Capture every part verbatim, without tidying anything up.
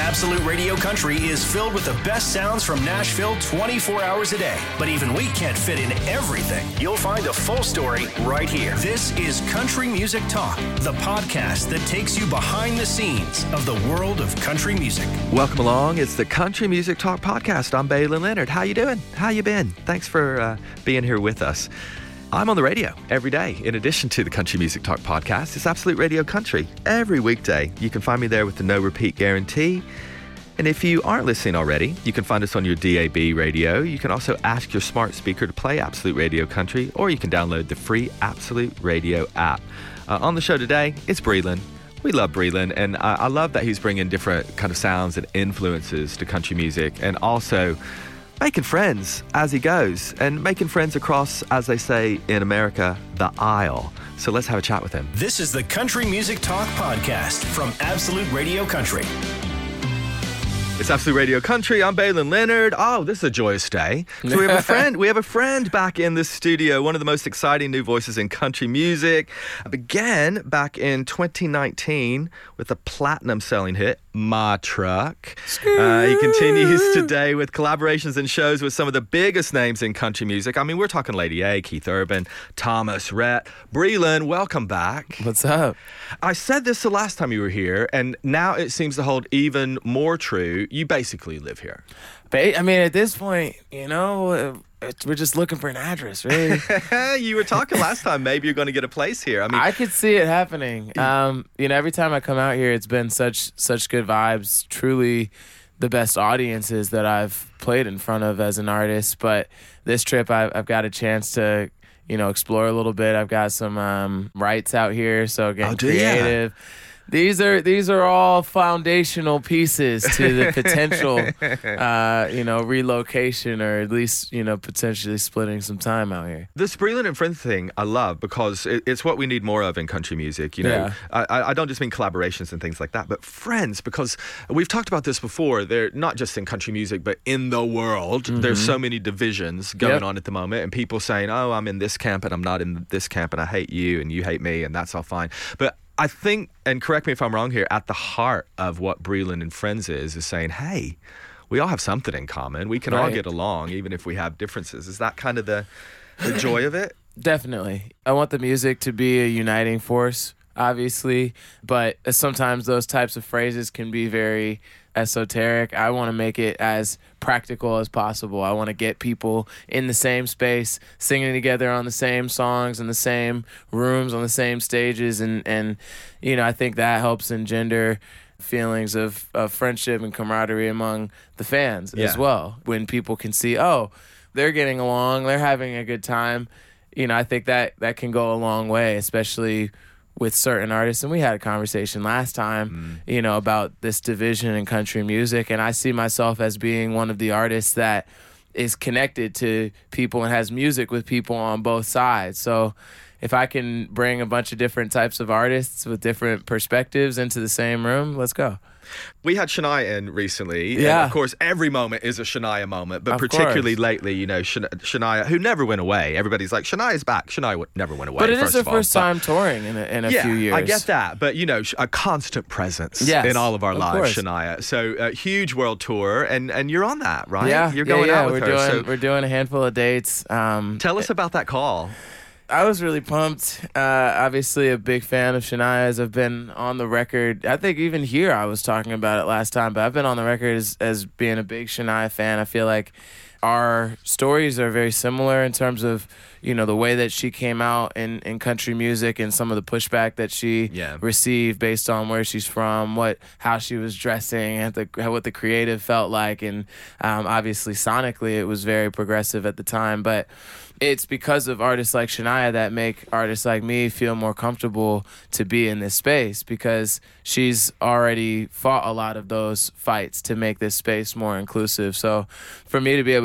Absolute Radio Country is filled with the best sounds from Nashville twenty-four hours a day. But even we can't fit in everything. You'll find a full story right here. This is Country Music Talk, the podcast that takes you behind the scenes of the world of country music. Welcome along. It's the Country Music Talk podcast. I'm Baylin Leonard. How you doing? How you been? Thanks for uh, being here with us. I'm on the radio every day. In addition to the Country Music Talk podcast, it's Absolute Radio Country. Every weekday, you can find me there with the no repeat guarantee. And if you aren't listening already, you can find us on your D A B radio. You can also ask your smart speaker to play Absolute Radio Country, or you can download the free Absolute Radio app. Uh, on the show today, it's Breland. We love Breland, and I, I love that he's bringing different kind of sounds and influences to country music, and also making friends as he goes, and making friends across, as they say in America, the aisle. So let's have a chat with him. This is the Country Music Talk podcast from Absolute Radio Country. It's Absolute Radio Country. I'm Baylin Leonard. Oh, this is a joyous day. So we have a friend. We have a friend back in the studio. One of the most exciting new voices in country music. I began back in twenty nineteen with a platinum-selling hit, My Truck. Uh, he continues today with collaborations and shows with some of the biggest names in country music. I mean, we're talking Lady A, Keith Urban, Thomas Rhett. Breland, welcome back. What's up? I said this the last time you were here, and now it seems to hold even more true. You basically live here. I mean, at this point, you know, we're just looking for an address, really. You were talking last time, maybe you're going to get a place here. I mean, I could see it happening. Um, you know, every time I come out here, it's been such such good vibes. Truly the best audiences that I've played in front of as an artist. But this trip, I've, I've got a chance to, you know, explore a little bit. I've got some um, rights out here, so getting oh, creative. Ya? These are these are all foundational pieces to the potential, uh, you know, relocation, or at least, you know, potentially splitting some time out here. This Breland and Friends thing I love, because it, it's what we need more of in country music. You know, yeah. I, I don't just mean collaborations and things like that, but friends, because we've talked about this before. They're not just in country music, but in the world. Mm-hmm. There's so many divisions going yep. on at the moment, and people saying, "Oh, I'm in this camp and I'm not in this camp, and I hate you and you hate me, and that's all fine." But I think, and correct me if I'm wrong here, at the heart of what Breland and Friends is, is saying, hey, we all have something in common. We can right. all get along, even if we have differences. Is that kind of the, the joy of it? Definitely. I want the music to be a uniting force, obviously, but sometimes those types of phrases can be very esoteric. I want to make it as practical as possible. I want to get people in the same space, singing together on the same songs, in the same rooms, on the same stages, and and you know, I think that helps engender feelings of, of friendship and camaraderie among the fans yeah. as well. When people can see, oh, they're getting along, they're having a good time, you know, I think that that can go a long way, especially with certain artists. And we had a conversation last time, mm. you know, about this division in country music. And I see myself as being one of the artists that is connected to people and has music with people on both sides. So if I can bring a bunch of different types of artists with different perspectives into the same room, let's go. We had Shania in recently. Yeah. And of course, every moment is a Shania moment, but of particularly course. lately, you know, Shania, who never went away. Everybody's like, Shania's back. Shania would never went away. But it first is her of all. first but, time touring in a, in a yeah, few years. I get that. But, you know, a constant presence yes, in all of our of lives, course. Shania. So a huge world tour, and, and you're on that, right? Yeah, You're going yeah, yeah. out with we're her. Doing, so we're doing a handful of dates. Um, tell us about that call. I was really pumped. Uh, obviously, a big fan of Shania's. I've been on the record. I think even here I was talking about it last time, but I've been on the record as, as being a big Shania fan. I feel like our stories are very similar in terms of, you know, the way that she came out in, in country music and some of the pushback that she yeah. received based on where she's from, what how she was dressing, and the, what the creative felt like. And um, obviously, sonically, it was very progressive at the time. But it's because of artists like Shania that make artists like me feel more comfortable to be in this space, because she's already fought a lot of those fights to make this space more inclusive. So for me to be able to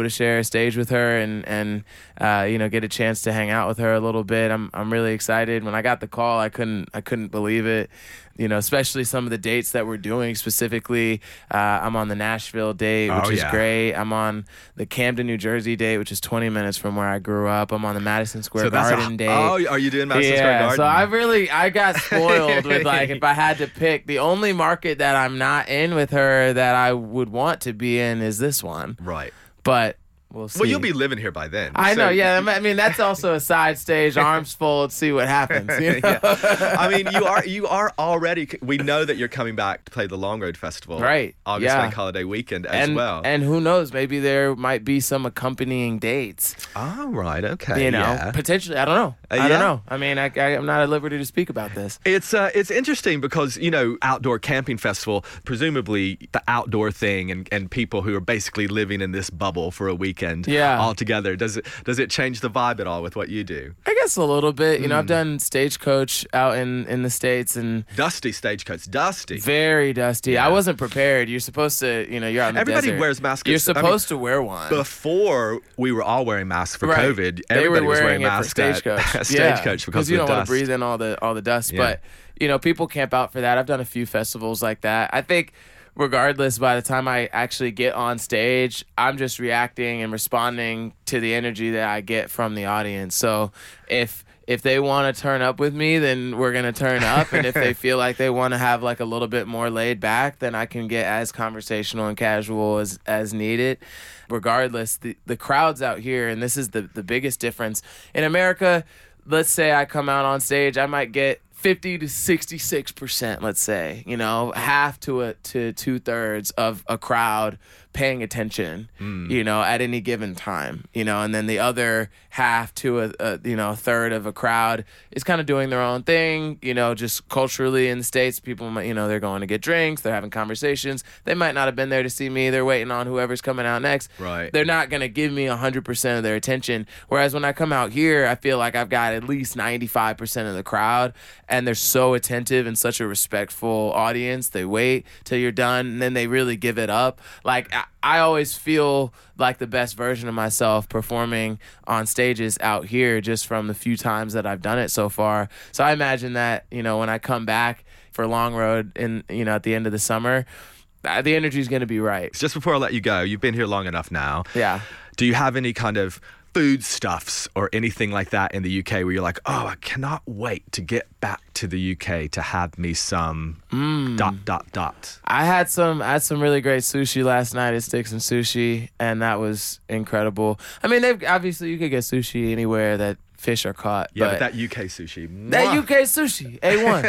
to share a stage with her and and uh, you know, get a chance to hang out with her a little bit. I'm I'm really excited. When I got the call, I couldn't I couldn't believe it. You know, especially some of the dates that we're doing. Specifically, uh, I'm on the Nashville date, which Oh, is yeah. great. I'm on the Camden, New Jersey date, which is twenty minutes from where I grew up. I'm on the Madison Square So that's Garden a, date. Oh, are you doing Madison yeah, Square Garden? so I really, I got spoiled with, like, if I had to pick, the only market that I'm not in with her that I would want to be in is this one. Right. But we'll see. Well, you'll be living here by then. I so- know, yeah. I mean, that's also a side stage, arms fold, see what happens. You know? Yeah. I mean, you are you are already. We know that you're coming back to play the Long Road Festival, Right, August yeah. Bank Holiday weekend as and, well. and who knows? Maybe there might be some accompanying dates. oh, right, okay, You know, yeah. potentially. I don't know. Uh, I yeah? don't know. I mean, I, I, I'm not at liberty to speak about this. It's uh, it's interesting because, you know, outdoor camping festival, presumably the outdoor thing and, and people who are basically living in this bubble for a weekend Yeah. all together. Does it does it change the vibe at all with what you do? I guess a little bit. You know, I've Hmm. done stagecoach out in, in the States and Dusty stagecoach, dusty. very dusty. Yeah. I wasn't prepared. You're supposed to, you know, you're out in the Everybody desert. wears masks. You're I mean, supposed to wear one. Before we were all wearing masks for Right. COVID, They everybody were was wearing wearing it for masks at, stagecoach. at Yeah, stagecoach because of you the don't want dust. to breathe in all the all the dust. Yeah. But you know, people camp out for that. I've done a few festivals like that. I think, regardless, by the time I actually get on stage, I'm just reacting and responding to the energy that I get from the audience. So if if they want to turn up with me, then we're gonna turn up. And if they feel like they want to have like a little bit more laid back, then I can get as conversational and casual as as needed. Regardless, the the crowds out here, and this is the the biggest difference in America. Let's say I come out on stage, I might get fifty to sixty-six percent, let's say, you know, half to a to two thirds of a crowd paying attention, Hmm. you know, at any given time, you know, and then the other half to a, a you know, a third of a crowd is kind of doing their own thing, you know, just culturally in the States, people might, you know, they're going to get drinks, they're having conversations. They might not have been there to see me. They're waiting on whoever's coming out next. Right. They're not going to give me one hundred percent of their attention. Whereas when I come out here, I feel like I've got at least ninety-five percent of the crowd, and they're so attentive and such a respectful audience. They wait till you're done, and then they really give it up. Like, I, I always feel like the best version of myself performing on stages out here just from the few times that I've done it so far. So I imagine that, you know, when I come back for Long Road in, you know, at the end of the summer, uh, the energy is going to be right. Just before I let you go, you've been here long enough now. Yeah. Do you have any kind of foodstuffs or anything like that in the U K where you're like, oh, I cannot wait to get back to the U K to have me some dot, dot, dot? I had some I had some really great sushi last night at Sticks and Sushi, and that was incredible. I mean, they've obviously you could get sushi anywhere that fish are caught. Yeah, but, but that U K sushi. that mwah. U K sushi, A one.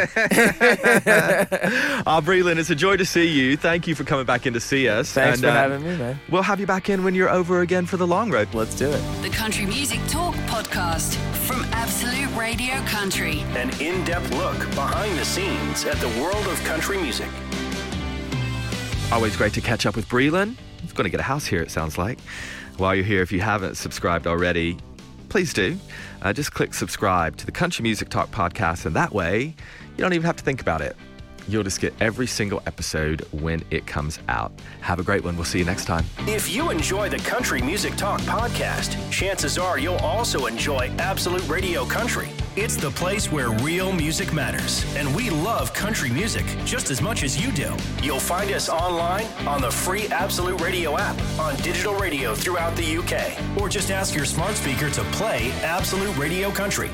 Oh, Breland, it's a joy to see you. Thank you for coming back in to see us. Thanks and, for uh, having me, man. We'll have you back in when you're over again for the Long Road. Let's do it. The Country Music Talk podcast from Absolute Radio Country. An in-depth look behind the scenes at the world of country music. Always great to catch up with Breland. He's going to get a house here, it sounds like. While you're here, if you haven't subscribed already, please do. Uh, just click subscribe to the Country Music Talk podcast, and that way you don't even have to think about it. You'll just get every single episode when it comes out. Have a great one. We'll see you next time. If you enjoy the Country Music Talk podcast, chances are you'll also enjoy Absolute Radio Country. It's the place where real music matters, and we love country music just as much as you do. You'll find us online on the free Absolute Radio app, on digital radio throughout the U K, or just ask your smart speaker to play Absolute Radio Country.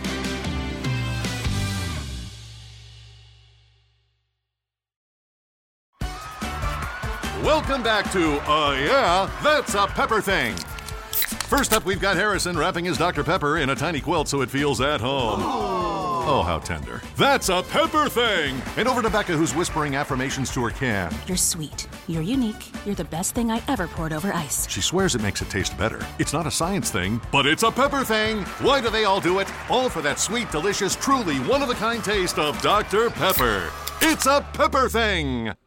Welcome back to Uh Yeah, That's a Pepper Thing. First up, we've got Harrison wrapping his Doctor Pepper in a tiny quilt so it feels at home. Oh, how tender. That's a Pepper Thing! And over to Becca, who's whispering affirmations to her can. You're sweet. You're unique. You're the best thing I ever poured over ice. She swears it makes it taste better. It's not a science thing, but it's a pepper thing. Why do they all do it? All for that sweet, delicious, truly one-of-a-kind taste of Doctor Pepper. It's a Pepper Thing!